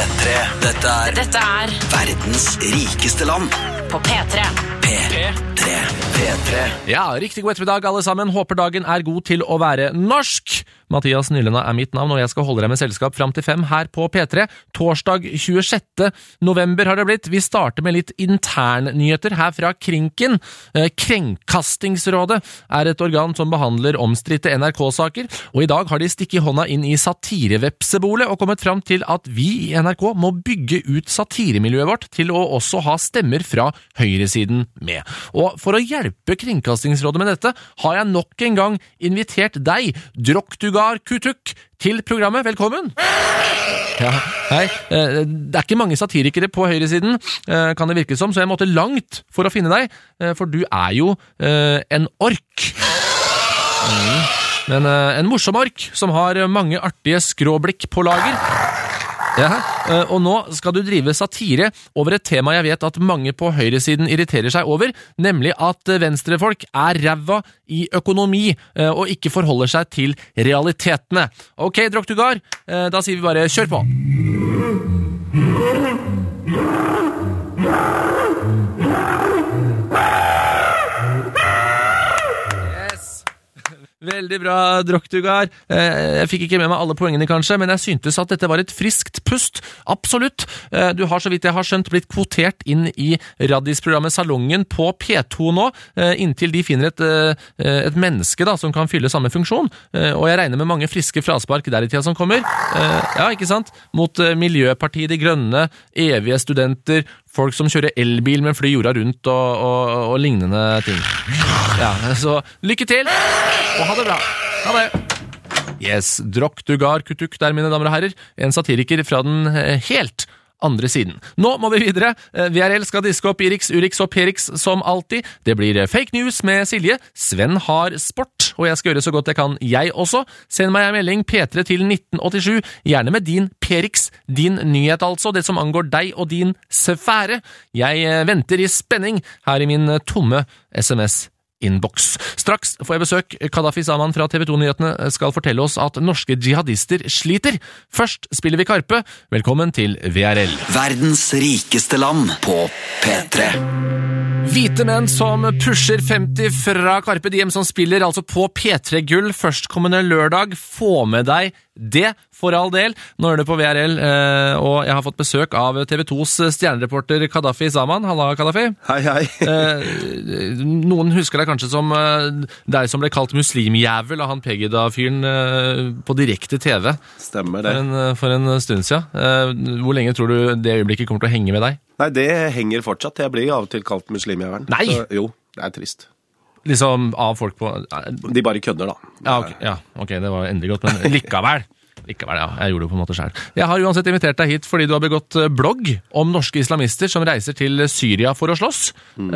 P3. Dette er verdens rikeste land. På P3. P3. Ja, riktig god ettermiddag alle sammen. Håper dagen er god til å være norsk. Mathias Nylenda er mitt navn, og jeg skal holde deg med selskap frem til 5 her på P3. Torsdag 26. november har det blitt. Vi starter med litt internnyheter her fra Krinken. Kringkastingsrådet er et organ som behandler omstridte NRK-saker, og i dag har de stikket hånda inn i satirevepsebolet og kommet frem til at vi i NRK må bygge ut satiremiljøet vårt til å også ha stemmer fra høyresiden med. Og for å hjelpe Kringkastingsrådet med dette, har jeg nok en gang invitert deg, Droktugar Kutuk, til programmet. Velkommen! Ja, hei. Det er ikke mange satirikere på høyresiden, kan det virke som, så jeg måtte langt for å finne deg, for du er jo en ork. Men en morsom ork som har mange artige skråblikk på lager. Ja, og nå skal du drive satire over et tema jeg vet at mange på høyresiden irriterer seg over, nemlig at venstrefolk er ræva i økonomi og ikke forholder seg til realitetene. Ok, Droktugar, da sier vi bare kjør på. Veldig bra, Droktugar. Jeg fikk ikke med meg alle poengene kanskje, men jeg syntes at dette var et friskt pust. Absolutt. Du har, så vidt jeg har skjønt, blitt kvotert inn i radisprogrammet Salongen på P2 nå, inntil de finner et menneske da, som kan fylle samme funksjon. Og jeg regner med mange friske fraspark der i tida som kommer. Ja, ikke sant? Mot Miljøpartiet De Grønne, evige studenter, folk som kjører elbil, men flyr jorda rundt og lignende ting. Ja, så lykke til, og ha det bra. Ha det. Yes, Droktugar Kutuk der, mine damer og herrer. En satiriker fra den helt andre siden. Nå må vi videre. VRL skal diske opp Irix, Urix og Perix som alltid. Det blir fake news med Silje. Sven har sport, og jeg skal gjøre så godt jeg kan, jeg også. Send meg en melding P3 til 1987, gjerne med din Perix, din nyhet altså, det som angår deg og din sfære. Jeg venter i spenning her i min tomme SMS inbox. Straks får jeg besøk. Gaddafi Zaman fra TV 2-nyhetene skal fortelle oss at norske jihadister sliter. Først spiller vi Karpe. Velkommen til VRL. Verdens rikeste land på P3. Hvite menn som pusher 50 fra Carpe Diem som spiller altså på P3-gull førstkommende lørdag. Få med deg det, for all del. Nå er det på VRL, og jeg har fått besøk av TV 2s stjernereporter Gaddafi Zaman. Halla, Gaddafi. Hei, hei. Noen husker deg kanskje som deg som ble kalt muslimjævel av han Pegida-fyren på direkte TV. Stemmer det. For en stund siden. Hvor lenge tror du det øyeblikket kommer til å henge med deg? Nei, det henger fortsatt. Jeg blir av og til kalt muslimjævelen. Nei! Så, jo, det er trist. Liksom av folk på... De bare kødder, da. Ja, ok, det var endelig godt, men likevel, ja, jeg gjorde det på en måte selv. Jeg har uansett invitert deg hit fordi du har begått blogg om norske islamister som reiser til Syria for å slåss.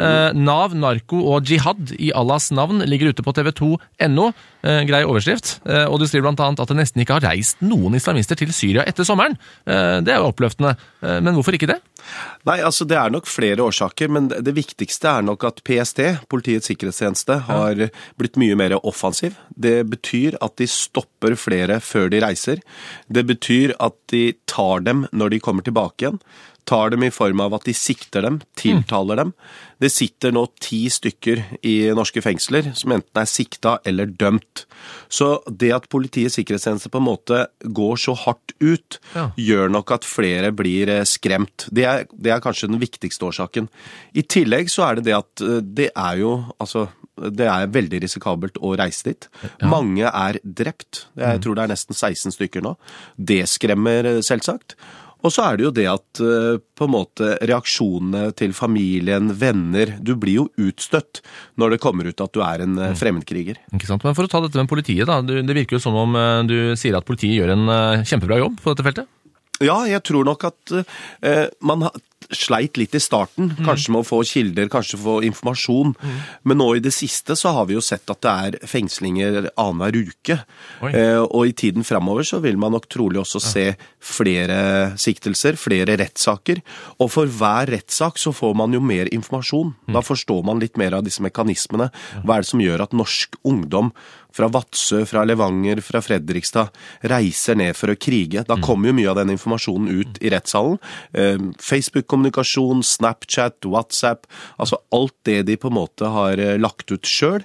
Nav, narko og jihad i Allahs navn ligger ute på tv2.no, grei overskrift, og du skriver blant annet at det nesten ikke har reist noen islamister til Syria etter sommeren. Det er jo oppløftende, men hvorfor ikke det? Nei, altså det er nok flere årsaker, men det viktigste er nok at PST, Politiets sikkerhetstjeneste, har blitt mye mer offensiv. Det betyr at de stopper flere før de reiser. Det betyr at de tar dem når de kommer tilbake igjen. Tar dem i form av at de sikter dem, tiltaler dem. Det sitter nå 10 stykker i norske fengsler som enten er sikta eller dømt. Så det at Politiets sikkerhetstjeneste på en måte går så hardt ut, gjør nok at flere blir skremt. Det er kanskje den viktigste årsaken. I tillegg så er det at det er jo, altså, det er veldig risikabelt å reise dit. Mange er drept. Jeg tror det er nesten 16 stykker nå. Det skremmer selvsagt. Og så er det jo det at på en måte reaksjonene til familien, venner, du blir jo utstøtt når det kommer ut at du er en fremmedkriger. Ikke sant, men for å ta dette med politiet da, det virker jo som om du sier at politiet gjør en kjempebra jobb på dette feltet. Ja, jeg tror nok at man sleit litt i starten, kanskje med å få kilder, kanskje få informasjon, men nå i det siste så har vi jo sett at det er fengslinger annenhver uke, og i tiden fremover så vil man nok trolig også se flere siktelser, flere rettssaker, og for hver rettssak så får man jo mer informasjon. Da forstår man litt mer av disse mekanismene. Hva er det som gjør at norsk ungdom fra Vadsø, fra Levanger, fra Fredrikstad, reiser ned for å krige. Da kommer jo mye av den informasjonen ut i rettssalen. Facebook-kommunikasjon, Snapchat, WhatsApp, altså alt det de på en måte har lagt ut selv,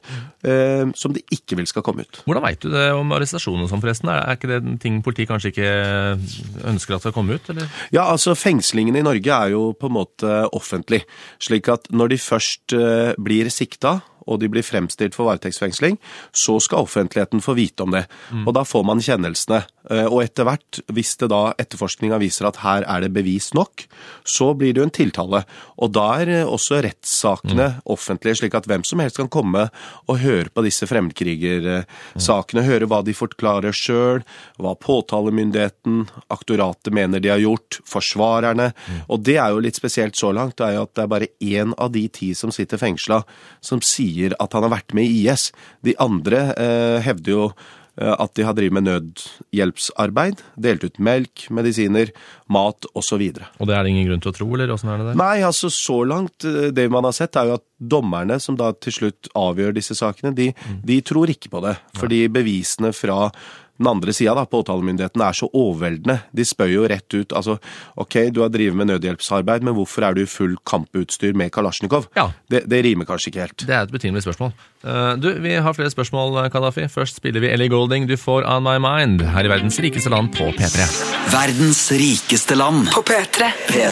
som de ikke vil skal komme ut. Hvordan vet du det om arrestasjonen som forresten? Er ikke det en ting politiet kanskje ikke ønsker at skal komme ut, eller? Ja, altså fengslingen i Norge er jo på en måte offentlig, slik at når de først blir sikta, og de blir fremstilt for varetektsfengsling, så skal offentligheten få vite om det. Og da får man kjennelsene. Og etter hvert, hvis det da etterforskningen viser at her er det bevis nok, så blir det jo en tiltale. Og da er også rettssakene offentlige, slik at hvem som helst kan komme og høre på disse fremmedkrigersakene, høre hva de forklarer selv, hva påtalemyndigheten, aktoratet mener de har gjort, forsvarerne. Og det er jo litt spesielt så langt, det er jo at det er bare en av de 10 som sitter fengslet, som sier at han har vært med i IS. De andre hevder jo at de har drevet med nødhjelpsarbeid, delt ut melk, medisiner, mat og så videre. Og det er det ingen grunn til å tro, eller hvordan er det der? Nei, altså så langt, det man har sett er jo at dommerne som da til slutt avgjør disse sakene, de tror ikke på det, fordi bevisene fra den andre siden da, påtalemyndigheten er så overveldende. De spør jo rett ut, altså, ok, du har drivet med nødhjelpsarbeid, men hvorfor er du i full kamputstyr med Kalashnikov? Ja. Det rimer kanskje ikke helt. Det er et betimelig spørsmål. Du, vi har flere spørsmål, Gaddafi. Først spiller vi Ellie Goulding, du får On My Mind, her i verdens rikeste land på P3. Verdens rikeste land på P3.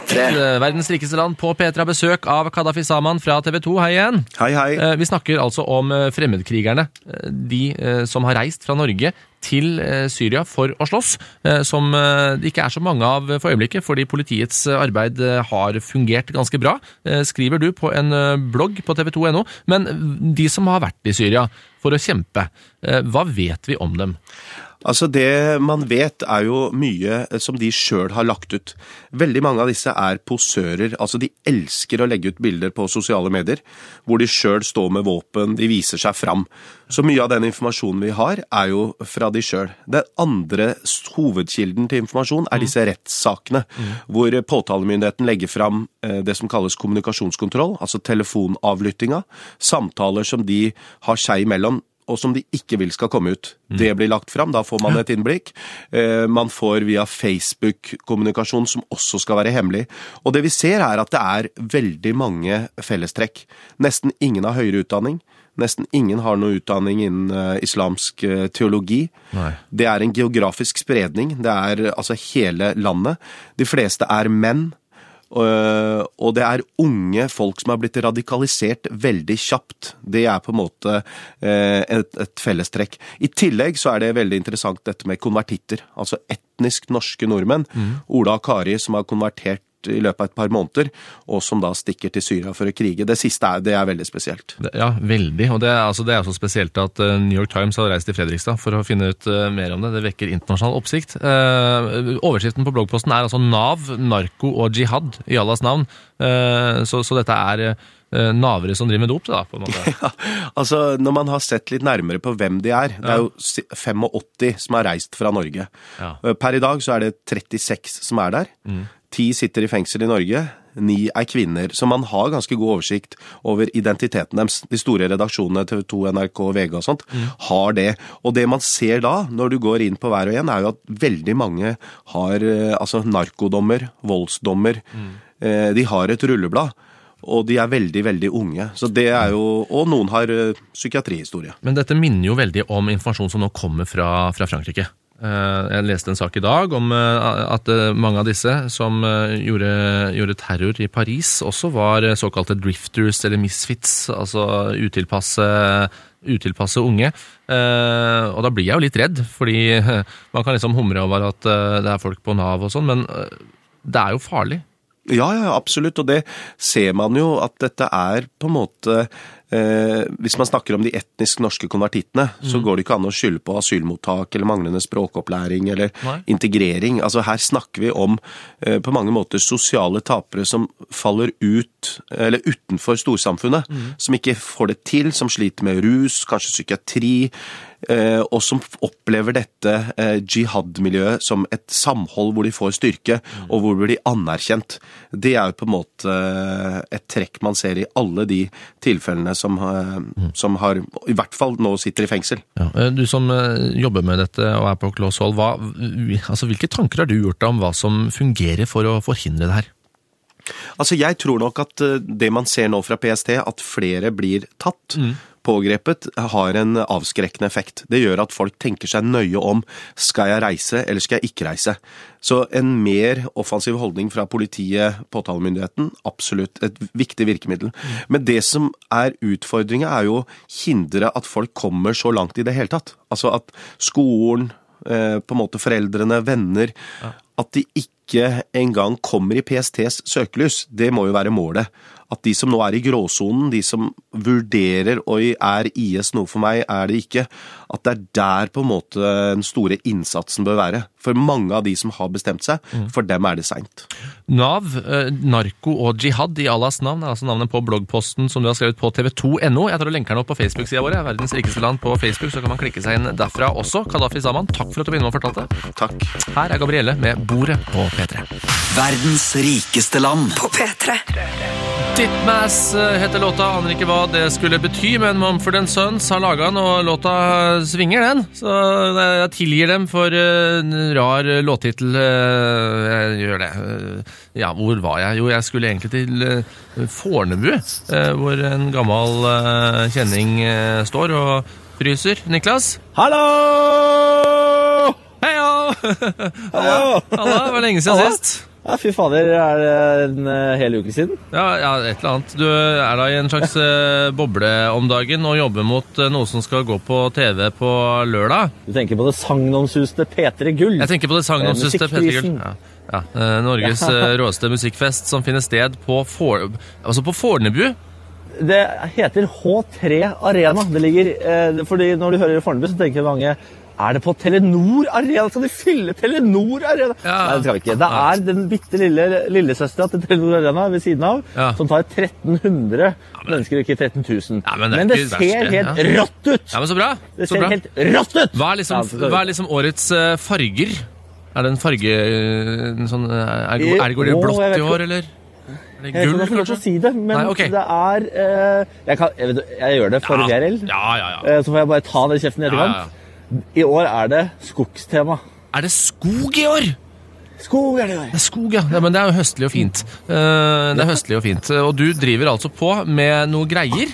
Verdens rikeste land på P3 har besøk av Gaddafi Zaman fra TV 2. Hei igjen. Hei, hei. Vi snakker altså om fremmedkrigerne, de som har reist fra Norge til Syria for å slåss, som det ikke er så mange av for øyeblikket, fordi politiets arbeid har fungert ganske bra, skriver du på en blogg på tv2.no. Men de som har vært i Syria for å kjempe, hva vet vi om dem? Altså det man vet er jo mye som de selv har lagt ut. Veldig mange av disse er posører, altså de elsker å legge ut bilder på sosiale medier, hvor de selv står med våpen, de viser seg fram. Så mye av den informasjonen vi har er jo fra de selv. Den andre hovedkilden til informasjon er disse rettssakene, hvor påtalemyndigheten legger fram det som kalles kommunikasjonskontroll, altså telefonavlyttinga, samtaler som de har seg imellom, og som de ikke vil skal komme ut. Det blir lagt fram, da får man et innblikk. Man får via Facebook-kommunikasjon som også skal være hemmelig. Og det vi ser er at det er veldig mange fellestrekk. Nesten ingen har høyere utdanning. Nesten ingen har noe utdanning innen islamsk teologi. Nei. Det er en geografisk spredning. Det er altså hele landet. De fleste er menn. Og det er unge folk som har blitt radikalisert veldig kjapt. Det er på en måte et fellestrekk. I tillegg så er det veldig interessant dette med konvertitter, altså etnisk norske nordmenn. Ola og Kari som har konvertert i løpet av et par måneder, og som da stikker til Syria for å krige. Det siste det er veldig spesielt. Ja, veldig. Og det er så spesielt at New York Times har reist til Fredrikstad for å finne ut mer om det. Det vekker internasjonal oppsikt. Overskriften på bloggposten er altså Nav, narko og jihad i Allahs navn. Så dette er navere som driver med dop, da, på en måte. Ja, altså, når man har sett litt nærmere på hvem de er, det er jo 85 som har reist fra Norge. Ja. Per i dag så er det 36 som er der. 10 sitter i fengsel i Norge, 9 er kvinner, så man har ganske god oversikt over identiteten deres. De store redaksjonene, TV 2, NRK, VG og sånt, har det. Og det man ser da, når du går inn på hver og en, er jo at veldig mange har altså narkodommer, voldsdommer, de har et rulleblad. Og de er veldig, veldig unge. Så det er jo, og noen har psykiatrihistorie. Men dette minner jo veldig om informasjon som nå kommer fra Frankrike. Jeg leste en sak i dag om at mange av disse som gjorde terror i Paris også var såkalte drifters eller misfits, altså utilpasse unge. Og da blir jeg jo litt redd, fordi man kan liksom humre over at det er folk på Nav og sånn, men det er jo farlig. Ja, absolutt, og det ser man jo at dette er på en måte, hvis man snakker om de etnisk norske konvertittene, så går det ikke an å skylde på asylmottak eller manglende språkopplæring eller integrering. Altså her snakker vi om på mange måter sosiale tapere som faller ut, eller utenfor storsamfunnet, som ikke får det til, som sliter med rus, kanskje psykiatri, og som opplever dette jihad-miljøet som et samhold hvor de får styrke, og hvor de blir anerkjent. Det jo på en måte et trekk man ser i alle de tilfellene som har, i hvert fall nå sitter i fengsel. Ja, du som jobber med dette og på close hold, hvilke tanker har du gjort om hva som fungerer for å forhindre det her? Altså, jeg tror nok at det man ser nå fra PST, at flere blir tatt, pågrepet, har en avskrekkende effekt. Det gjør at folk tenker seg nøye om, skal jeg reise eller skal jeg ikke reise? Så en mer offensiv holdning fra politiet, påtalemyndigheten, absolutt et viktig virkemiddel. Men det som utfordringen jo å hindre at folk kommer så langt i det hele tatt. Altså at skolen, på en måte foreldrene, venner, at de ikke engang kommer i PSTs søkelys. Det må jo være målet. At de som nå i gråzonen, de som vurderer, oi, IS noe for meg, det ikke, at det der på en måte den store innsatsen bør være. For mange av de som har bestemt seg, for dem det sent. Nav, narko og jihad i Allahs navn, altså navnet på bloggposten som du har skrevet på tv2.no. Jeg tar og lenker den opp på Facebook-siden vår, Verdens rikeste land på Facebook, så kan man klikke seg inn derfra også. Kadafi Zaman, takk for at du begynner å fortalte. Takk. Her Gabrielle med Bordet på P3. Verdens rikeste land på P3. Titmass heter låta, aner ikke hva det skulle bety, men Mumford & Sons har laget den, og låta svinger den, så jeg tilgir dem for rar låttitel. Jeg gjør det. Ja, hvor var jeg? Jo, jeg skulle egentlig til Fornebu, hvor en gammel kjenning står og fryser. Niklas? Hallo! Heio! Halla, det var lenge siden sist. Ja, fy fader, det en hel uke siden? Ja, et eller annet. Du da i en slags boble om dagen og jobber mot noe som skal gå på TV på lørdag. Du tenker på det sagnomsuste P3 Gull? Jeg tenker på det sagnomsuste P3 Gull. Ja. Norges råeste musikkfest som finner sted på Fornebu. Det heter H3 Arena. Det ligger, fordi når du hører Fornebu, så tenker mange, det på Telenor Arena? Skal de fylle Telenor Arena? Ja. Nei, det skal vi ikke. Det den bitte lillesøstera til Telenor Arena ved siden av, som tar 1300 mennesker, ikke 13 000. Ja, men det ser helt rått ut! Ja, men så bra. Det ser helt rått ut! Hva liksom årets farger? Det en farge... Sånn, går det blått i år, eller? Jeg vet ikke om jeg får lov til å si det, men nei, okay. Det jeg gjør det for VRL. Ja. Så får jeg bare ta det i kjeften i etterkant. Ja. I år det skogstema. Det skog i år? Skog det i år. Det skog, ja. Men det jo høstlig og fint. Det høstlig og fint. Og du driver altså på med noe greier.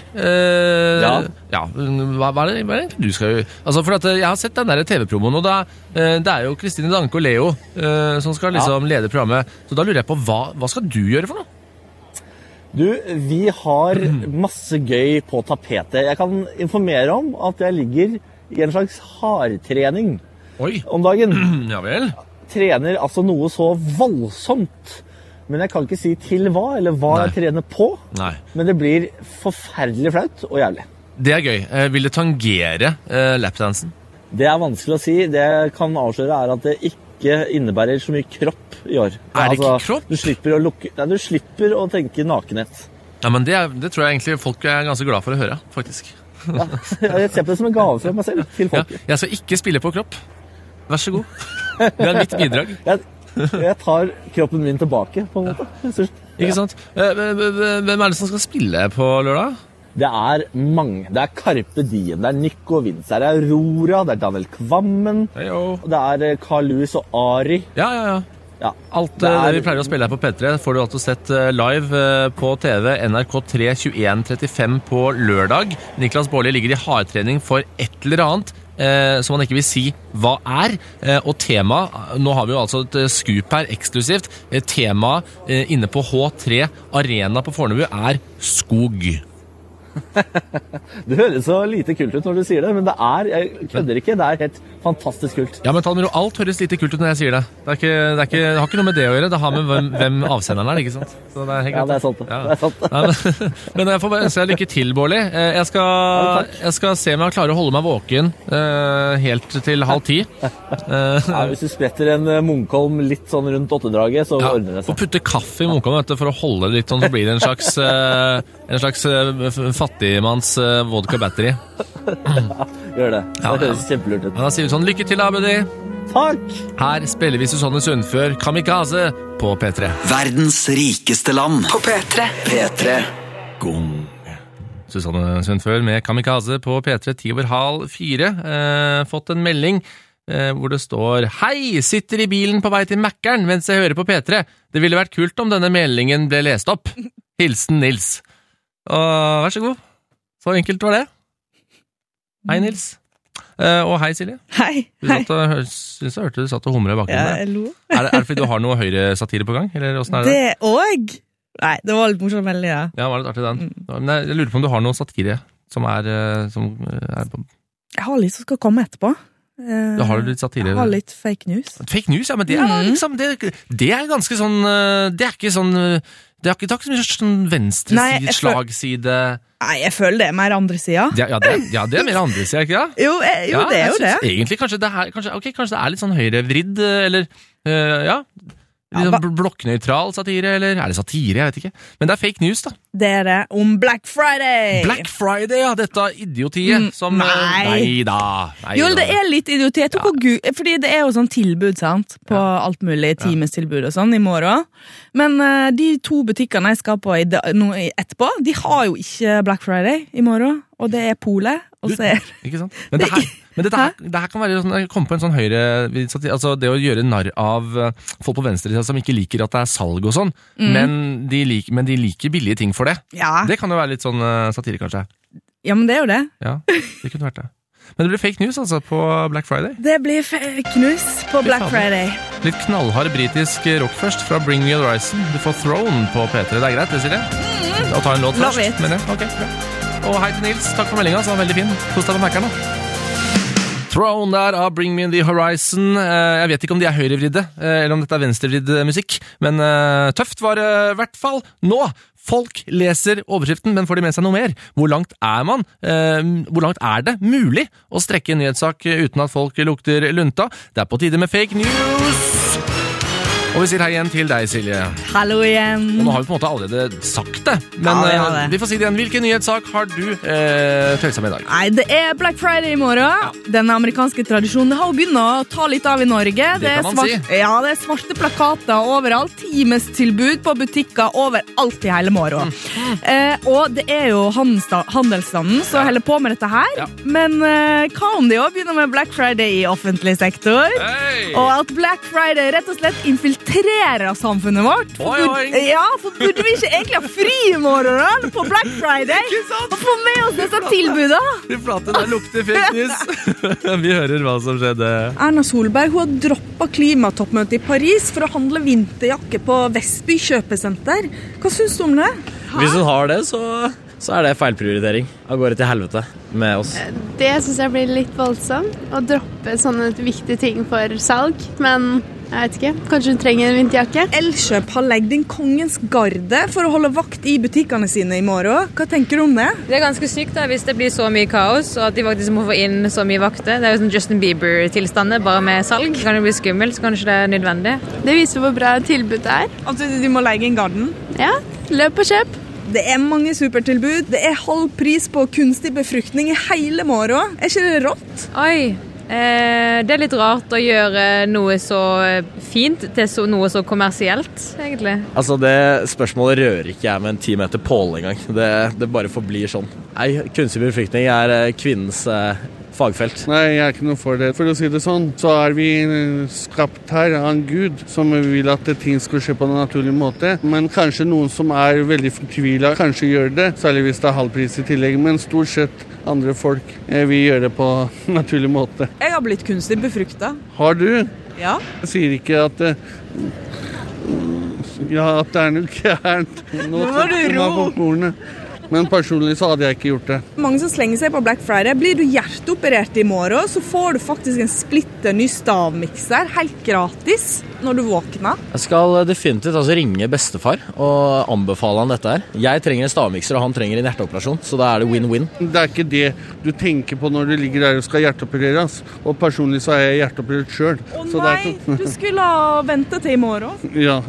Ja. Hva det du skal gjøre? Altså, for at jeg har sett den der TV-promoen, og det jo Kristine Danke og Leo som skal liksom lede programmet. Så da lurer jeg på, hva skal du gjøre for noe? Du, vi har masse gøy på tapetet. Jeg kan informere om at jeg ligger i en slags hardtrening om dagen. Ja vel. Trener altså noe så voldsomt. Men jeg kan ikke si til hva, eller hva jeg trener på. Nei. Men det blir forferdelig flaut og jævlig. Det gøy. Vil det tangere lapdansen? Det vanskelig å si. Det jeg kan avsløre at det ikke innebærer så mye kropp i år. Det ikke kropp? Du slipper å tenke nakenhet. Ja, men det tror jeg egentlig folk ganske glad for å høre, faktisk. Ja, jeg ser på det som en gave fra meg selv til folket. Ja, jeg skal ikke spille på kropp. Vær så god. Det mitt bidrag. Jeg tar kroppen min tilbake, på en måte. Ikke sant? Hvem det som skal spille på lørdag? Det mange. Det Carpe Diem, det Nico Vince, det Aurora, det Daniel Kvammen, det Carl Lewis og Ari. Ja. Alt det vi pleier å spille her på P3 får du altså sett live på TV NRK3 21:35 på lørdag. Niklas Baarli ligger i hardtrening for et eller annet som han ikke vil si hva og tema, nå har vi jo altså et skup her eksklusivt, tema inne på H3 Arena på Fornebu skog. Det høres så lite kult ut når du sier det, men jeg kødder ikke, det helt fantastisk kult. Ja, men alt høres lite kult ut når jeg sier det. Det har ikke noe med det å gjøre, det har med hvem avsenderen ikke sant? Så det helt det sant. Ja. Det sant. Ja, men jeg får bare ønske deg lykke til, Baarli. Jeg skal se om jeg klarer å holde meg våken helt til 9:30. Hvis du spretter en Munkholm litt sånn rundt 8-draget, så ordner det seg. Og putte kaffe i Munkholm for å holde det litt sånn, så blir det en slags fattigmanns vodka battery. Gjør det. Det høres kjempelurt ut. Da sier vi sånn, lykke til, Abedi. Takk! Her spiller vi Susanne Sundfør, Kamikaze, på P3. Verdens rikeste land. På P3. P3. Gong. Susanne Sundfør med Kamikaze på P3 4:10. Fått en melding hvor det står «Hei, sitter i bilen på vei til Mækkern mens jeg hører på P3. Det ville vært kult om denne meldingen ble lest opp. Hilsen Nils». Og vær så god. Så enkelt var det. Hei, Nils. Og hei, Silje. Hei. Synes jeg hørte du satt og humret bak Ja, jeg lo. Er det fordi du har noe høyre-satire på gang? Eller hvordan er det? Det også? Nei, det var litt morsomt melding, ja. Ja, det var litt artig den. Men jeg lurer på om du har noe satire som er på... Jeg har litt som skal komme etterpå. Da har du litt satire. Jeg har litt fake news. Fake news, ja, men det er liksom det er ganske sånn det er ikke sånn det er ikke så mye sånn venstreside, slagside. Nei, jeg føler det er mer andre siden. Ja, det er mer andre siden, ikke det? Jo, det er jo det. Egentlig kanskje det er litt sånn høyrevridd, eller blokknøytral satire, eller er det satire? Jeg vet ikke. Men det er fake news, da. Det er det om Black Friday. Black Friday, ja, dette idiotiet som... Nei da. Jo, det er litt idioti. Jeg tok på Google, fordi det er jo sånn tilbud, sant? På alt mulig, timestilbud og sånn i morgen. Men de 2 butikkene jeg skal på etterpå, de har jo ikke Black Friday i morgen, og det er Polet. Ikke sant? Men dette her kan være sånn, komme på en sånn høyre, altså det å gjøre narr av folk på venstre som ikke liker at det er salg og sånn, men de liker billige ting for det. Ja. Det kan jo være litt sånn satire, kanskje. Ja, men det er jo det. Ja, det kunne vært det. Men det blir fake news altså på Black Friday. Det blir fake news på Black Friday. Litt knallhard britisk rock først fra Bring Me the Horizon. Du får Throne på P3, det er greit, det sier jeg. Da tar en låt først. Love it. Men ja, ok, bra. Og hei til Nils, takk for meldingen, så var veldig fin. Kos deg på Mækkern da. Throne der av Bring Me the Horizon. Jeg vet ikke om de er høyrevridde, eller om dette er venstrevridd musikk, men tøft var det i hvert fall nå. Folk leser overskriften, men får de med seg noe mer? Hvor langt er det mulig å strekke en nyhetssak uten at folk lukter lunta? Det er på tide med fake news! Og vi sier hei igjen til deg, Silje. Hallo igjen. Og nå har vi på en måte allerede sagt det, men vi får si det igjen. Hvilken nyhetssak har du tøysa med i dag? Nei, det er Black Friday i morgen. Ja. Den amerikanske tradisjonen har jo begynt å ta litt av i Norge. Det kan man si. Ja, det er svarte plakater overalt. Timestilbud på butikker overalt i hele morgen. Og det er jo handelsstanden som holder på med dette her. Ja. Men hva om de også begynner med Black Friday i offentlig sektor? Hey. Og at Black Friday rett og slett infiltrerer samfunnet vårt. For burde vi ikke egentlig ha fri i morgen på Black Friday? Og få med oss disse tilbudene? De flate der lukter fake news. Vi hører hva som skjedde. Erna Solberg har droppet klimatoppmøtet i Paris for å handle vinterjakke på Vestby kjøpesenter. Hva synes du om det? Hvis hun har det, så er det feilprioritering. Av gårde til helvete med oss. Det synes jeg blir litt voldsomt å droppe sånne viktige ting for salg, men jeg vet ikke. Kanskje hun trenger en vinterjakke? Elkjøp har legget inn kongens garde for å holde vakt i butikkene sine i morgen. Hva tenker du om det? Det er ganske sykt da, hvis det blir så mye kaos, og at de faktisk må få inn så mye vakter. Det er jo sånn Justin Bieber-tilstander, bare med salg. Kan det bli skummelt, så kanskje det er nødvendig. Det viser hvor bra tilbud det er. At de må legge inn garden? Ja, løp og kjøp. Det er mange supertilbud. Det er halv pris på kunstig befruktning i hele morgen. Er ikke det rått? Oi! Det er litt rart å gjøre noe så fint til noe så kommersielt, egentlig. Altså, det spørsmålet rører ikke jeg med en 10 meter pål engang. Det bare forblir sånn. Nei, kunstig befruktning er kvinnens fagfelt. Nei, jeg er ikke noe for det. For å si det sånn, så er vi skapt her av en Gud som vil at ting skal skje på en naturlig måte. Men kanskje noen som er veldig fortvilet, kanskje gjør det, særlig hvis det er halvpris i tillegg. Men stort sett andre folk vil gjøre det på en naturlig måte. Jeg har blitt kunstig befruktet. Har du? Ja. Jeg sier ikke at at det er noe gærent. Nå tok du meg på kornet. Men personlig så hadde jeg ikke gjort det. Mange som slenger seg på Black Friday. Blir du hjerteoperert i morgen, så får du faktisk en splitter ny stavmikser, helt gratis. når du våkner? Jeg skal definitivt ringe bestefar og anbefale han dette her. Jeg trenger en stavmikser, og han trenger en hjerteoperasjon, så da er det win-win. Det er ikke det du tenker på når du ligger der og skal hjerteopereres. Og personlig så er jeg hjerteoperert selv. Nei, du skulle ha ventet til i morgen. Ja,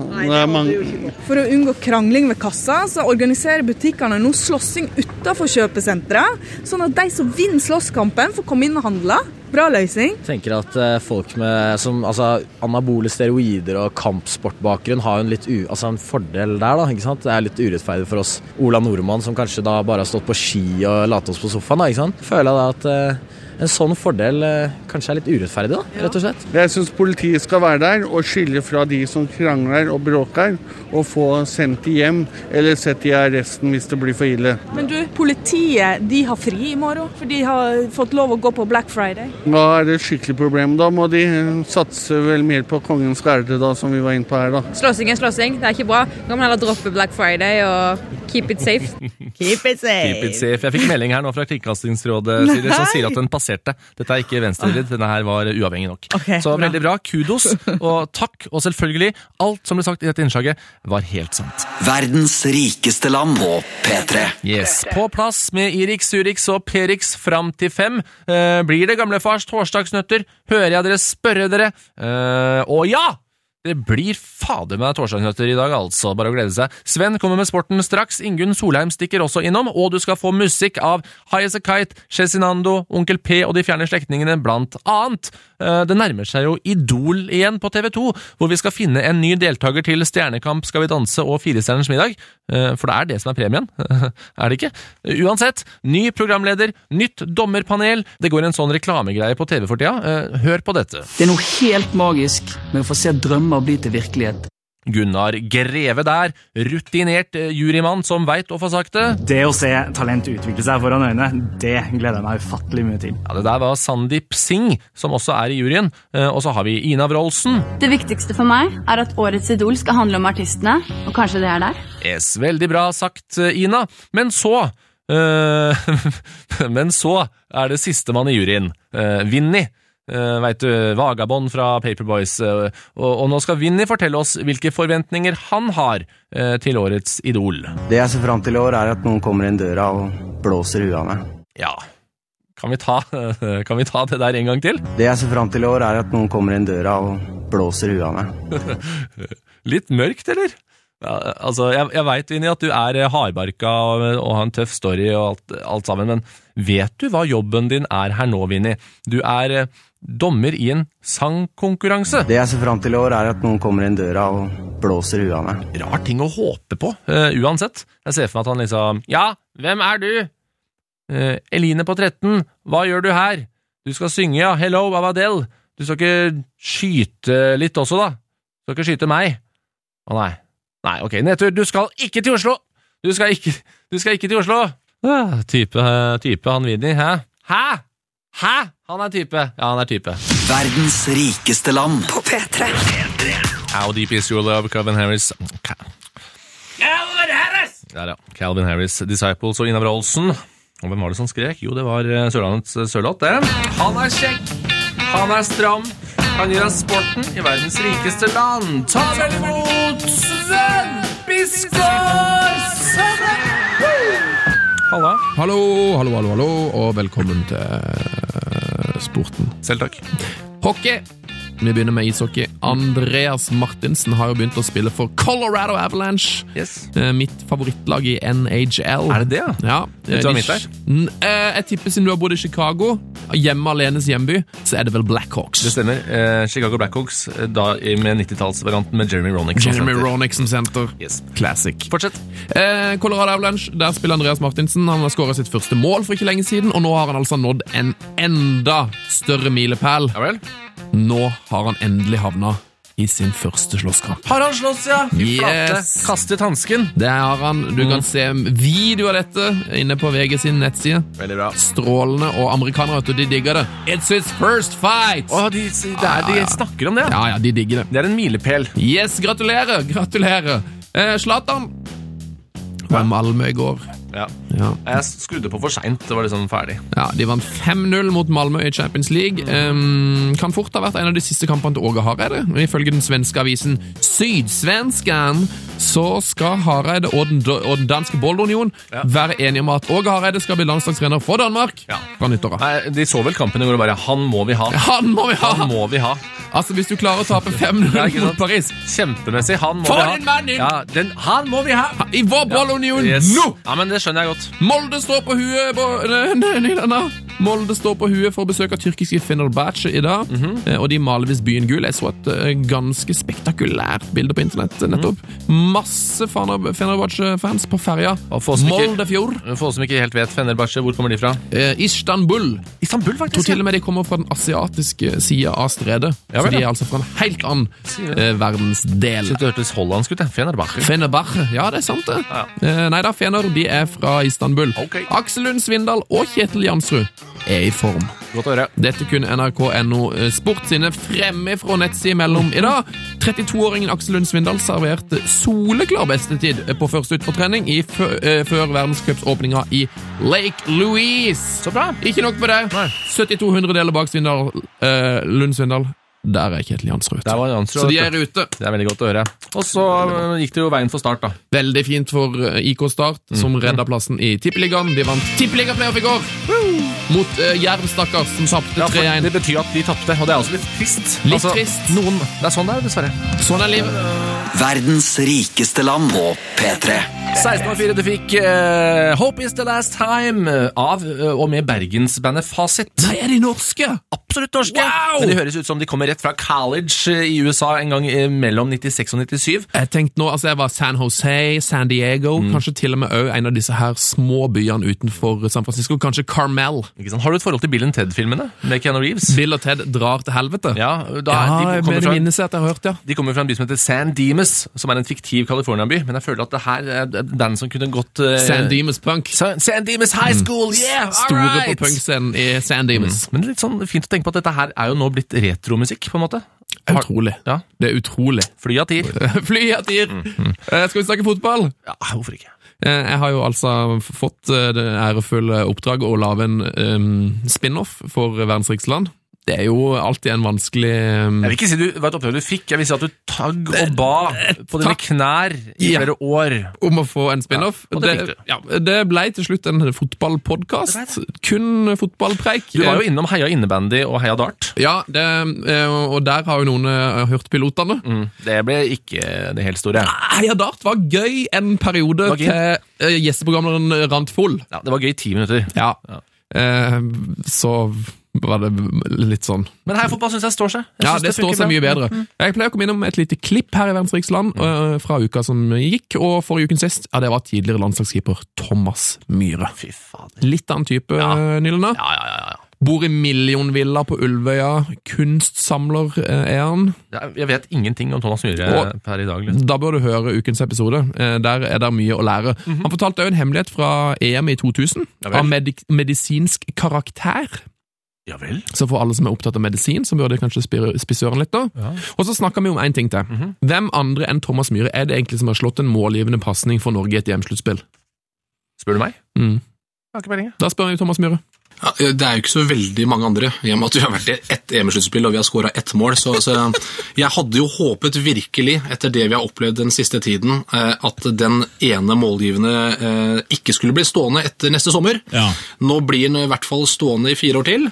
For å unngå krangling ved kassa, så organiserer butikkene nå slåssing utenfor kjøpesenteret, sånn at de som vinner slåsskampen får komme inn og handle. Bra løsning. Jeg tenker at folk med anabole steroider og kampsportbakgrunn har en fordel der, da, ikke sant? Det er litt urettferdig for oss Ola Nordmann, som kanskje da bare har stått på ski og latt oss på sofaen, da, ikke sant? Føler jeg da at en sånn fordel kanskje er litt urettferdig, da, rett og slett. Jeg synes politiet skal være der og skille fra de som krangler og bråker, og få sendt de hjem, eller sette i arresten hvis det blir for ille. Men du, politiet, de har fri i morgen, for de har fått lov å gå på Black Friday. Da er det et skikkelig problem. Da må de satse vel mer på kongens garde, da, som vi var inne på her, da. Slåssing, det er ikke bra. Nå må man heller droppe Black Friday og keep it safe. Keep it safe. Jeg fikk melding her nå fra Kringkastingsrådet som sier at den passerte. Dette er ikke venstrevridd, denne her var uavhengig nok. Okay, så veldig bra, kudos, og takk, og selvfølgelig, alt som ble sagt i dette innslaget var helt sant. Verdens rikeste land på P3. Yes, på plass med Irix, Urix og Perix fram til 5. Blir det gamlefars torsdagsnøtter? Hører jeg dere spørre dere? Og ja! Det blir fader med torsdagsnøtter i dag, altså. Bare å glede seg. Sven kommer med sporten straks. Ingunn Solheim stikker også innom, og du skal få musikk av High as a Kite, Cezinando, Onkel P og de fjerne slektningene blant annet. Det nærmer seg jo Idol igjen på TV2, hvor vi skal finne en ny deltaker til Stjernekamp, Skal vi danse og Firestjerners middag. For det er det som er premien. Er det ikke? Uansett, ny programleder, nytt dommerpanel. Det går en sånn reklamegreie på TV for tida. Hør på dette. Det er noe helt magisk med å få se drømmer bli til virkelighet. Gunnar Greve der, rutinert jurymann som vet å få sagt det. Det å se talent utvikle seg foran øynene, det gleder jeg meg ufattelig mye til. Ja, det der var Sandeep Singh, som også er i juryen. Og så har vi Ina Wroldsen. Det viktigste for meg er at årets Idol skal handle om artistene, og kanskje det er der. Yes, veldig bra sagt, Ina. Men så er det siste mann i juryen. Vinny. Vet du, Vagabond fra Paperboys, og nå skal Vinny fortelle oss hvilke forventninger han har til årets Idol. Det jeg ser frem til i år er at noen kommer inn døra og blåser huet av meg. Ja, kan vi ta det der en gang til? Det jeg ser frem til i år er at noen kommer inn døra og blåser huet av meg. Litt mørkt, eller? Ja, altså, jeg vet, Vinny, at du er hardbarka og har en tøff story og alt sammen, men vet du hva jobben din er her nå, Vinny? Du er dommer i en sangkonkurranse. Det jeg ser frem til i år er at noen kommer inn døra og blåser huet av meg. Rar ting å håpe på, uansett. Jeg ser for meg at han liksom, ja, hvem er du? Eline på 13, hva gjør du her? Du skal synge, ja, hello, Avadel. Du skal ikke skyte litt også, da? Du skal ikke skyte meg? Å nei, ok, nedtur, du skal ikke til Oslo! Du skal ikke til Oslo! Type han Vinny, hæ? Hæ? Han er type. Ja, han er type. Verdens rikeste land på P3. How deep is your love, Calvin Harris? Ja, Calvin Harris, Disciples og Ina Wroldsen. Og hvem var det som skrek? Jo, det var Sørlandets Sørloth, det. Han er kjekk, han er stram, han gir oss sporten i verdens rikeste land. Ta vel imot Sven Biskår Sønne! Halla. Hallo, og velkommen til sporten. Selv takk. Hockey. Vi begynner med ishockey. Andreas Martinsen har jo begynt å spille for Colorado Avalanche. Yes. Mitt favorittlag i NHL. Er det det? Ja. Vet du hva mitt er? Jeg tipper siden du har bodd i Chicago, hjemme alenes hjemby, så er det vel Blackhawks. Det stemmer. Chicago Blackhawks, da med 90-tallsvarianten med Jeremy Roenick som senter. Yes. Classic. Fortsett. Colorado Avalanche, der spiller Andreas Martinsen. Han har skåret sitt første mål for ikke lenge siden, og nå har han altså nådd en enda større milepæl. Ja vel? Nå har han endelig havnet i sin første slåsskamp. Har han slåss, ja? Yes. Kastet hansken. Det har han. Du kan se video av dette inne på VG sin nettside. Veldig bra. Strålende, og amerikanere, de digger det. It's his first fight! De snakker om det. Ja, de digger det. Det er en milepæl. Yes, gratulerer. Zlatan var i Malmö i går. Ja. Jeg skrudde på for sent, det var liksom ferdig. Ja, de vant 5-0 mot Malmö i Champions League. Kan fort ha vært en av de siste kampene til Åge Hareide. Ifølge den svenske avisen Sydsvenskan så skal Hareide og den danske Boldunion være enige om at Åge Hareide skal bli landslagstrener for Danmark fra nyttåret. Nei, de så vel kampen i går og bare, han må vi ha. Han må vi ha! Han må vi ha. Altså, hvis du klarer å tape 5-0 mot Paris. Kjempemessig, han må for vi ha. For en mann inn! Ja, han må vi ha! I vår Boldunion, nå! Ja, men det skjønner jeg godt. Molde står på huet Molde står på huet for å besøke tyrkiske Fenerbahçe i dag, og de maler visst byen gul. Jeg så et ganske spektakulært bilde på internett nettopp. Masse Fenerbahçe-fans på ferja. Moldefjord. For oss som ikke helt vet Fenerbahçe, hvor kommer de fra? Istanbul. Istanbul, faktisk. Tror til og med de kommer fra den asiatiske siden av stredet. Så de er altså fra en helt annen verdensdel. Så det hørtes hollandsk ut, Fenerbahçe, ja, det er sant det. Neida, Fener, de er fra Istanbul. Aksel Lund Svindal og Kjetil Jansrud er i form. Godt å høre. Dette kunne NRK.no Sport sine fremme fra nettsiden mellom i dag. 32-åringen Aksel Lund Svindal serverte soleklar bestetid på første utfortrening før verdenscupsåpninga i Lake Louise. Så bra. Ikke nok på det. 7200 deler bak Svindal, Lund Svindal. Der er Kjetil Jansrud. Så de er ute. Det er veldig godt å høre. Og så gikk det jo veien for Start da. Veldig fint for IK Start, som redda plassen i Tippeligaen. De vant Tippeliga-playoff i går mot Jerv Stakkars, som tapte 3-1. Det betyr at de tappte, og det er også litt trist. Litt trist. Det er sånn det er, dessverre. Sånn er livet. Verdens rikeste land på P3. 16.04 du fikk Hope is the last time av og med Bergensbandet Fasit. Nei, er de norske? Absolutt norske. Wow! Men de høres ut som de kommer rett fra college i USA en gang mellom 96 og 97. Jeg tenkte nå, jeg var San Jose, San Diego, kanskje til og med en av disse her små byene utenfor San Francisco, kanskje Carmel. Ikke sant? Har du et forhold til Bill and Ted-filmene med Keanu Reeves? Bill og Ted drar til helvete. Ja, de kommer fra en by som heter San Dimas, som er en fiktiv California-by, men jeg føler at det her er den som kunne gått San Dimas Punk. San Dimas High School, yeah! Store på punkscenen i San Dimas. Men det er litt sånn fint å tenke på at dette her er jo nå blitt retromusikk, på en måte. Utrolig. Ja. Det er utrolig. Flyatir. Flyatir. Skal vi snakke fotball? Ja, hvorfor ikke? Jeg har jo altså fått det ærefulle oppdrag å lage en spin-off for Verdens rikeste land. Det er jo alltid en vanskelig Jeg vil ikke si du var et oppdrag du fikk. Jeg vil si at du tagg og ba på dine knær i flere år om å få en spin-off. Og det fikk du. Det ble til slutt en fotballpodcast. Kun fotballpreik. Du var jo innom Heia Innebandy og Heia Dart. Ja, og der har jo noen hørt pilotene. Det ble ikke det helt store. Heia Dart var gøy en periode til gjesteprogramlederen rant full. Ja, det var gøy 10 minutter. Ja. Så var det litt sånn. Men her fotball synes jeg står seg. Det står seg mye bedre. Jeg pleier å komme innom et lite klipp her i Verdens rikeste land fra uka som gikk, og forrige ukens gjest, det var tidligere landslagskeeper Thomas Myhre. Fy faen. Litt annen type, Nylene. Ja. Bor i millionvilla på Ulvøya, kunstsamler er han. Jeg vet ingenting om Thomas Myhre per i dag. Liksom. Da bør du høre ukens episode. Der er det mye å lære. Han fortalte jo en hemmelighet fra EM i 2000, av medisinsk karakter. Ja vel. Så for alle som er opptatt av medisin, så bør det kanskje spisse øren litt da. Ja. Og så snakker vi om en ting til. Hvem andre enn Thomas Myhre er det egentlig som har slått en målgivende passning for Norge i et hjemsluttspill? Spør du meg? Jeg har ikke peiling. Da spør vi Thomas Myhre. Ja, det er jo ikke så veldig mange andre, i og med at vi har vært i ett EM-sluttspill og vi har skåret 1 mål, så jeg hadde jo håpet virkelig, etter det vi har opplevd den siste tiden, at den ene målgivende ikke skulle bli stående etter neste sommer. Ja. Nå blir den i hvert fall stående i 4 år til,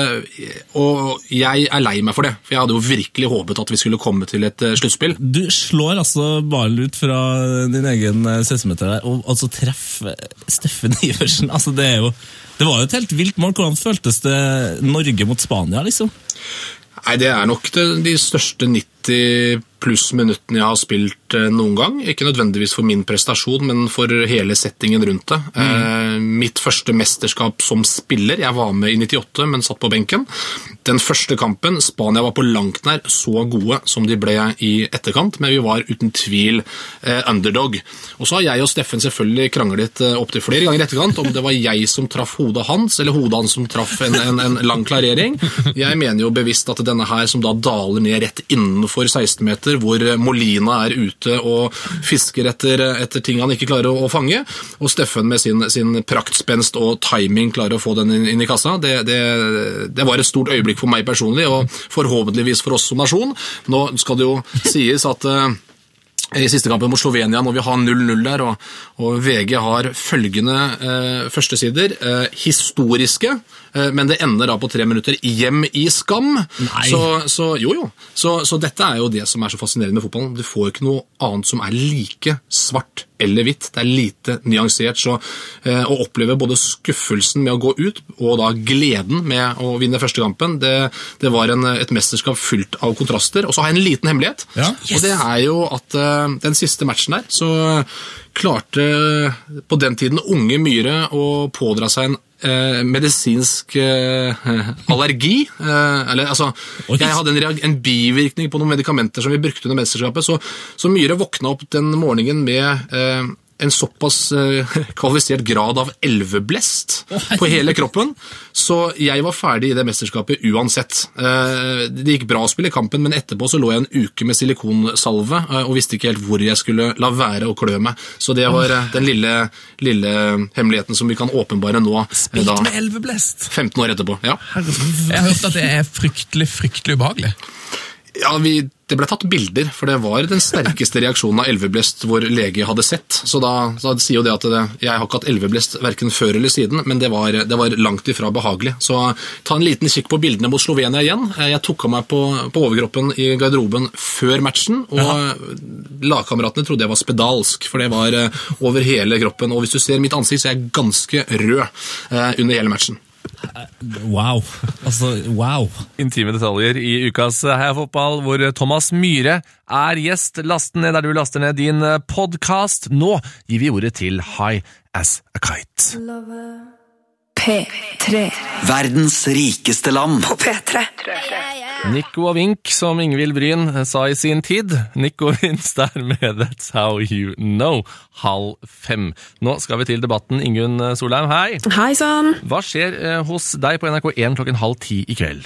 og jeg er lei meg for det, for jeg hadde jo virkelig håpet at vi skulle komme til et sluttspill. Du slår altså ballen ut fra din egen 16-meter der, og altså treffer Steffen Iversen, altså det var jo et helt vilt mål. Hvordan føltes det Norge mot Spania, liksom? Nei, det er nok de største 90 pluss minuttene jeg har spilt noen gang. Ikke nødvendigvis for min prestasjon, men for hele settingen rundt det. Mitt første mesterskap som spiller, jeg var med i 98, men satt på benken. Den første kampen, Spania var på langt nær så gode som de ble i etterkant, men vi var uten tvil underdog. Og så har jeg og Steffen selvfølgelig kranglet opp til flere ganger i etterkant, om det var jeg som traff hodet hans, eller hodet hans som traff en lang klarering. Jeg mener jo bevisst at denne her, som da daler ned rett innenfor utenfor 16-meter, hvor Molina ute og fisker etter ting han ikke klarer å fange, og Steffen med sin praktspenst og timing klarer å få den inn i kassa. Det var et stort øyeblikk for meg personlig, og forhåpentligvis for oss som nasjon. Nå skal det jo sies at i siste kampen mot Slovenia, når vi har 0-0 der, og VG har følgende førstesider, historiske, men det ender da på 3 minutter hjem i skam. Så dette er jo det som er så fascinerende med fotballen. Du får ikke noe annet som er like svart eller hvitt. Det er lite nyansert, så å oppleve både skuffelsen med å gå ut, og da gleden med å vinne første kampen, det var et mesterskap fylt av kontraster. Og så har jeg en liten hemmelighet, og det er jo at den siste matchen der, så klarte på den tiden unge Myhre å pådra seg en medisinsk allergi, jeg hadde en bivirkning på noen medikamenter som vi brukte under mesterskapet, så Myhre våkna opp den morgenen med en såpass kvalifisert grad av elveblest på hele kroppen, så jeg var ferdig i det mesterskapet uansett. Det gikk bra å spille kampen, men etterpå så lå jeg en uke med silikonsalve, og visste ikke helt hvor jeg skulle la være å klø meg. Så det var den lille hemmeligheten som vi kan åpenbare nå. Spilt med elveblest? 15 år etterpå, ja. Jeg har hørt at det er fryktelig ubehagelig. Ja, det ble tatt bilder, for det var den sterkeste reaksjonen av elveblest vår lege hadde sett. Så da sier jo det at jeg har ikke hatt elveblest hverken før eller siden, men det var langt ifra behagelig. Så ta en liten kikk på bildene mot Slovenia igjen. Jeg tok av meg på overkroppen i garderoben før matchen, og lagkameratene trodde jeg var spedalsk, for det var over hele kroppen. Og hvis du ser mitt ansikt, så er jeg ganske rød under hele matchen. Wow. Wow. Intime detaljer i ukas Heia Fotball, hvor Thomas Myhre er gjest. Last ned der du laster ned din podcast. Nå gir vi ordet til High as a Kite. P3. Verdens rikeste land. På P3. Nico og Vink, som Ingvild Bryn sa i sin tid. Nico Vinst der med That's How You Know. 4:30. Nå skal vi til debatten. Ingunn Solheim, hei. Hei sann. Hva skjer hos deg på NRK1 klokken 9:30 i kveld?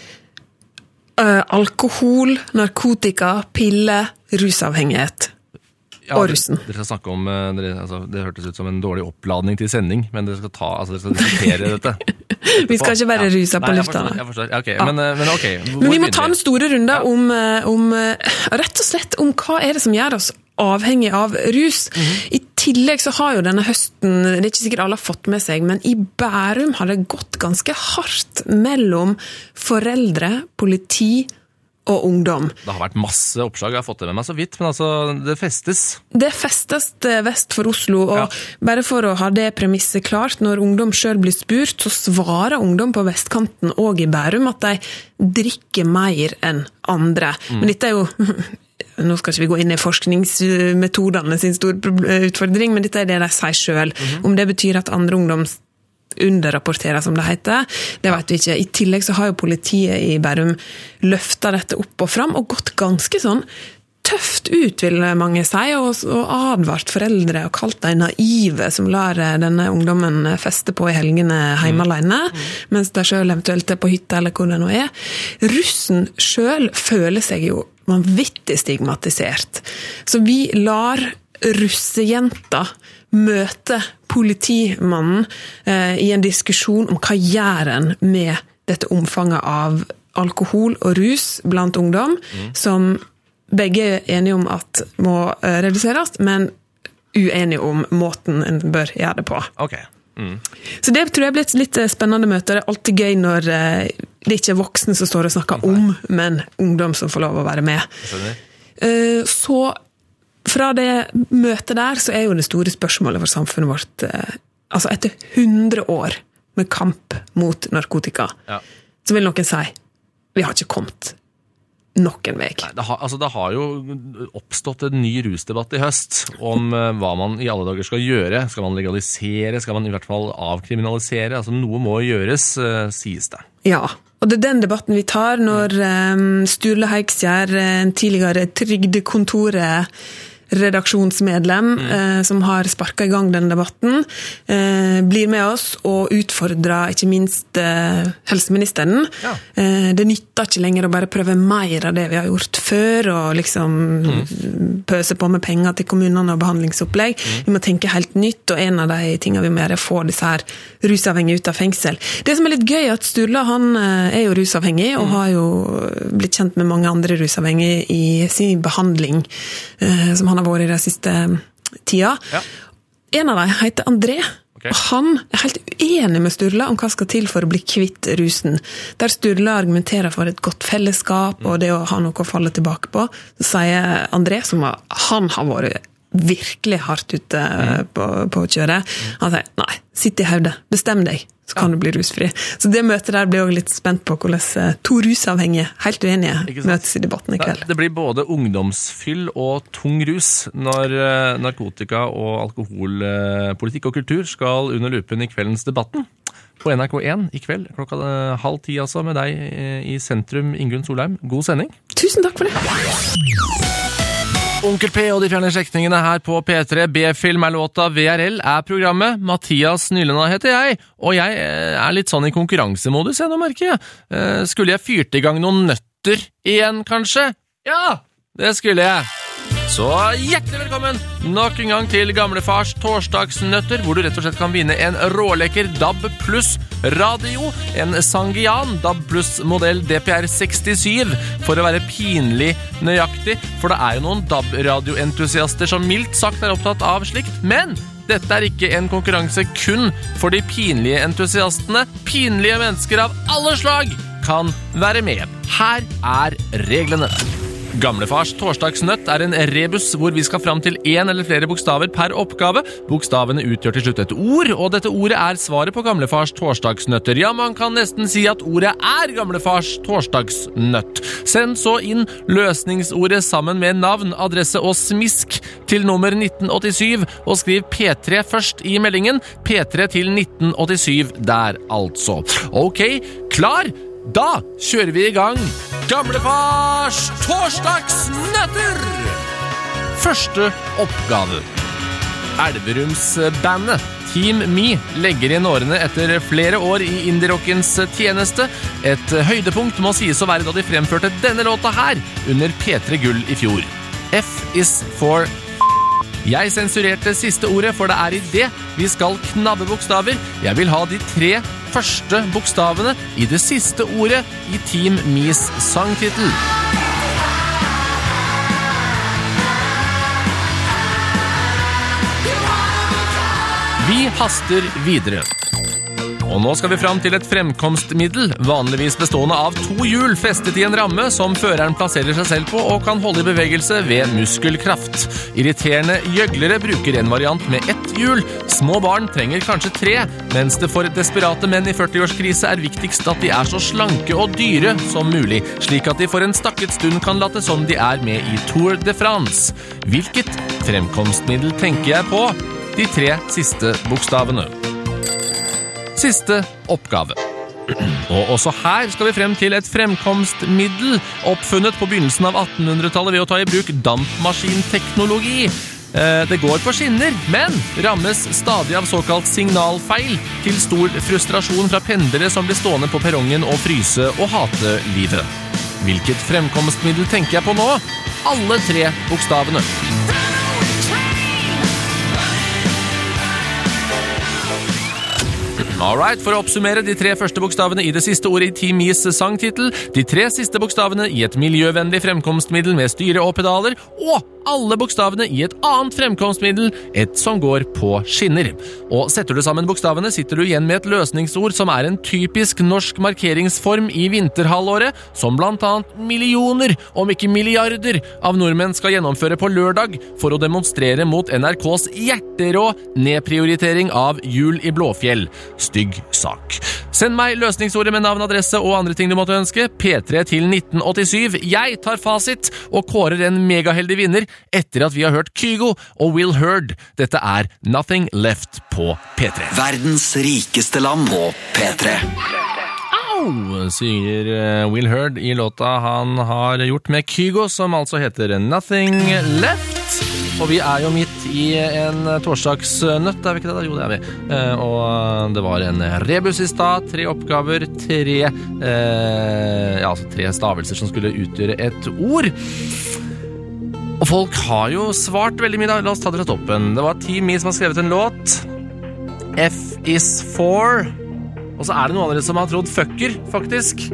Alkohol, narkotika, pille, rusavhengighet. Og russen. Dere skal snakke om, det hørtes ut som en dårlig oppladning til sending, men dere skal diskutere dette. Vi skal ikke være rusa på lufta. Jeg forstår. Okay, ja. Men ok. Men vi må ta den store runden om rett og slett om hva er det som gjør oss avhengig av rus. I tillegg så har jo denne høsten, det er ikke sikkert alle har fått med seg, men i Bærum har det gått ganske hardt mellom foreldre, politi og ungdom. Det har vært masse oppslag, jeg har fått det med meg så vidt, men altså, det festes. Det festes vest for Oslo, og bare for å ha det premisset klart, når ungdom selv blir spurt, så svarer ungdom på vestkanten og i Bærum at de drikker mer enn andre. Men dette er jo, nå skal ikke vi gå inn i forskningsmetodene sin store utfordring, men dette er det de sier selv. Om det betyr at andre ungdom underrapporterer, som det heter. Det vet vi ikke. I tillegg så har jo politiet i Bærum løftet dette opp og fram, og gått ganske sånn tøft ut, vil mange si, og advart foreldre og kalt de naive som lar denne ungdommen feste på i helgene hjemme alene, mens de selv eventuelt er på hytta eller hvor det nå er. Russen selv føler seg jo vanvittig stigmatisert. Så vi lar russejenta møte politimannen i en diskusjon om hva gjør en med dette omfanget av alkohol og rus blant ungdom, som begge er enige om at må reduseres, men uenige om måten en bør gjøre det på. Okay. Så det tror jeg blir et litt spennende møte. Det er alltid gøy når det ikke er voksne som står og snakker om, men ungdom som får lov å være med. Så fra det møtet der, så er jo det store spørsmålet for samfunnet vårt, altså etter 100 år med kamp mot narkotika, så vil noen si, vi har ikke kommet noen vei. Det har jo oppstått en ny rusdebatt i høst om hva man i alle dager skal gjøre. Skal man legalisere? Skal man i hvert fall avkriminalisere? Altså noe må gjøres, sies det. Ja, og det er den debatten vi tar når Sturle Heiksjær, en tidligere trygdekontoret redaksjonsmedlem som har sparket I gang den debatten, blir med oss og utfordrer ikke minst helseministeren. Ja. Det nytter ikke lenger å bare prøve mer av det vi har gjort før, og liksom pøse på med penger til kommunene og behandlingsopplegg. Vi må tenke helt nytt, og en av de tingene vi må gjøre er å få disse her rusavhengige ut av fengsel. Det som er litt gøy er at Sturla, han er jo rusavhengig, og har jo blitt kjent med mange andre rusavhengige I sin behandling, som han har vært I den siste tida. Ja. En av dem heter André, og han er helt uenig med Sturla om hva skal til for å bli kvitt rusen. Der Sturla argumenterer for et godt fellesskap, og det å ha noe å falle tilbake på, så sier André, som han har vært virkelig hardt ute på å kjøre, han sier, nei, sitt I hodet, bestem deg, så kan du bli rusfri. Så det møtet der blir jeg også litt spent på hvordan to rusavhengige, helt uenige, møtes I debatten I kveld. Det blir både ungdomsfyll og tung rus når narkotika og alkoholpolitikk og kultur skal under lupen I kveldens debatten. På NRK1 I kveld, 9:30 altså, med deg I sentrum, Ingunn Solheim. God sending. Tusen takk for det. Onkel P og de fjerne slektningene her på P3. B-film låta, VRL programmet. Mathias Nylenda heter jeg, og jeg litt sånn I konkurransemodus, nå merker jeg. Skulle jeg fyrt I gang noen nøtter igjen, kanskje? Ja, det skulle jeg. Så hjertelig velkommen nok en gang til Gamlefars torsdagsnøtter, hvor du rett og slett kan vinne en rålekker DAB Plus radio, en Sangian DAB Plus modell DPR 67, for å være pinlig nøyaktig, for det jo noen DAB-radioentusiaster som mildt sagt opptatt av slikt, men dette ikke en konkurranse kun for de pinlige entusiastene. Pinlige mennesker av alle slag kan være med. Her reglene. Gamlefars torsdagsnøtt en rebus hvor vi skal fram til en eller flere bokstaver per oppgave. Bokstavene utgjør til slutt et ord, og dette ordet svaret på Gamlefars torsdagsnøtter. Ja, man kan nesten si at ordet Gamlefars torsdagsnøtt. Send så inn løsningsordet sammen med navn, adresse og smisk til nummer 1987, og skriv P3 først I meldingen. P3 til 1987 der altså. Ok, klar? Da kjører vi I gang Gamlefars torsdagsnøtter! Første oppgave. Elverumsbandet Team Me legger inn årene etter flere år I indie-rockens tjeneste. Et høydepunkt må sies å være da de fremførte denne låta her under P3 Gull I fjor. F is for Jeg sensurerte siste ordet, for det I det vi skal knabbe bokstaver. Jeg vil ha de 3 første bokstavene I det siste ordet I Team Me's sangtitel. Vi haster videre. Og nå skal vi fram til et fremkomstmiddel, vanligvis bestående av 2 hjul festet I en ramme som føreren plasserer seg selv på og kan holde I bevegelse ved muskelkraft. Irriterende gjøglere bruker en variant med 1 hjul. Små barn trenger kanskje 3, mens det for desperate menn I 40-årskrise viktigst at de så slanke og dyre som mulig, slik at de for en stakket stund kan late som de med I Tour de France. Hvilket fremkomstmiddel tenker jeg på? De 3 siste bokstavene. Siste oppgave. Og også her skal vi frem til et fremkomstmiddel oppfunnet på begynnelsen av 1800-tallet ved å ta I bruk dampmaskinteknologi. Det går på skinner, men rammes stadig av såkalt signalfeil til stor frustrasjon fra pendlere som blir stående på perrongen og fryse og hate livet. Hvilket fremkomstmiddel tenker jeg på nå? Alle 3 bokstavene. Alright, for å oppsummere de 3 første bokstavene I det siste ordet I Team Me's sangtitel, de 3 siste bokstavene I et miljøvennlig fremkomstmiddel med styre og pedaler, og alle bokstavene I et annet fremkomstmiddel, et som går på skinner. Og setter du sammen bokstavene, sitter du igjen med et løsningsord som en typisk norsk markeringsform I vinterhalvåret, som blant annet millioner, om ikke milliarder, av nordmenn skal gjennomføre på lørdag for å demonstrere mot NRKs hjerterå nedprioritering av Jul I Blåfjell. Stygg sak. Send meg løsningsordet med navn, adresse og andre ting du måtte ønske. P3 til 1987. Jeg tar fasit og kårer en megaheldig vinner etter at vi har hørt Kygo og Will Hurd. Dette Nothing Left på P3. Verdens rikeste land på P3. Au, sier Will Hurd I låta han har gjort med Kygo, som altså heter Nothing Left. Og vi jo midt i en torsdagsnøtt, vi ikke det da? Jo, det vi. Og det var en rebus i stad, 3 oppgaver, 3 stavelser som skulle utgjøre et ord. Og folk har jo svart veldig mye da. La oss ta dere toppen. Det var Team Me som har skrevet en låt. F is for. Og så det noen av dere som har trodd fucker, faktisk.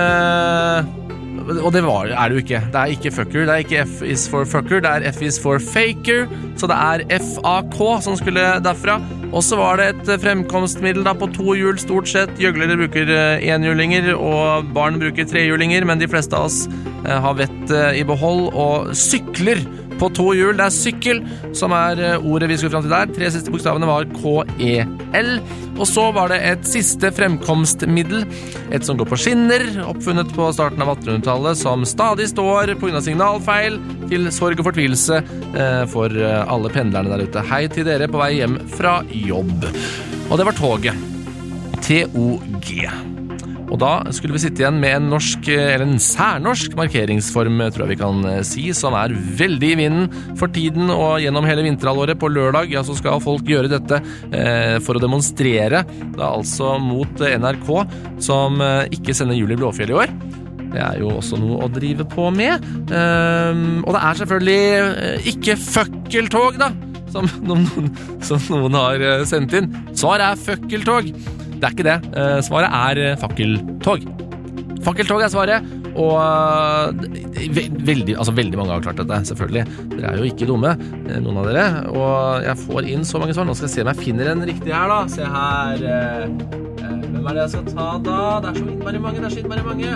Og det det jo ikke. Det ikke fucker, det ikke F is for fucker, det F is for faker, så det FAK som skulle derfra. Og så var det et fremkomstmiddel da, på 2 hjul stort sett. Gjøglere bruker 1-hjulinger, og barn bruker 3-hjulinger, men de fleste av oss har vett i behold og sykler på 2 hjul. Det sykkel som ordet vi skulle frem til der. 3 siste bokstavene var KEL. Og så var det et siste fremkomstmiddel, et som går på skinner, oppfunnet på starten av 1800-tallet, som stadig står på grunn av signalfeil, til sorg og fortvilelse for alle pendlerne der ute. Hei til dere på vei hjem fra jobb. Og det var toget. TOG. Og da skulle vi sitte igjen med en norsk, eller en særnorsk markeringsform, tror jeg vi kan si, som veldig i vinden for tiden, og gjennom hele vinterhalvåret på lørdag, ja, så skal folk gjøre dette for å demonstrere, da altså mot NRK, som ikke sender Jul i Blåfjell i år. Det jo også noe å drive på med. Og det selvfølgelig ikke føkkeltog, da, som noen har sendt inn. Svaret føkkeltog. Det ikke det. Svaret fakkeltog. Fakkeltog svaret, og veldig mange har klart dette, selvfølgelig. Dere jo ikke dumme, noen av dere, og jeg får inn så mange svar. Nå skal jeg se om jeg finner en riktig her da. Se her. Hvem det jeg skal ta da? Det så innmari mange.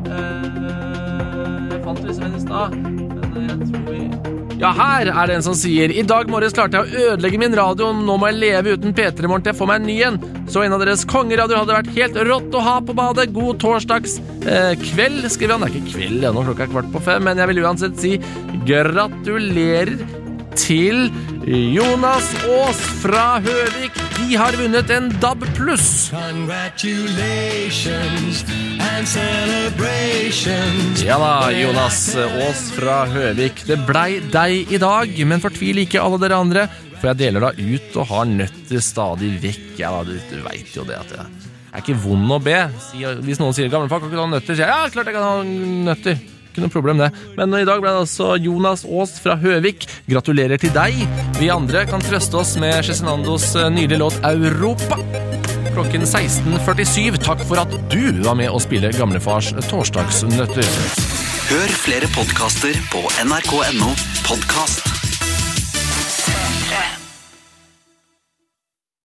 Jeg fant det liksom en i sted, men jeg tror vi... Ja, her det en som sier: I dag morges klarte jeg å ødelegge min radio, nå må jeg leve uten P3 i morgen til jeg får meg en ny en. Så en av deres kongeradio hadde vært helt rått å ha på badet. God torsdags kveld, skriver han. Det ikke kveld, nå klokka 4:45, men jeg vil uansett si gratulerer til Jonas Aas fra Høvik. De har vunnet en DAB+. Congratulations and celebrations. Ja da, Jonas Aas fra Høvik. Det blei deg i dag, men fortvil ikke alle dere andre, for jeg deler da ut og har nøtter stadig vekk. Ja da, du vet jo det at jeg ikke vond å be. Hvis noen sier gamle folk kan ikke ha nøtter, sier jeg, ja, klart jeg kan ha nøtter. Ikke noe problem det. Men i dag ble det altså Jonas Aas fra Høvik. Gratulerer til deg. Vi andre kan trøste oss med Cezinandos nylige låt Europa. Klokken 16:47. Takk for at du var med å spille gamlefars torsdagsnøtter. Hør flere podcaster på nrk.no podcast.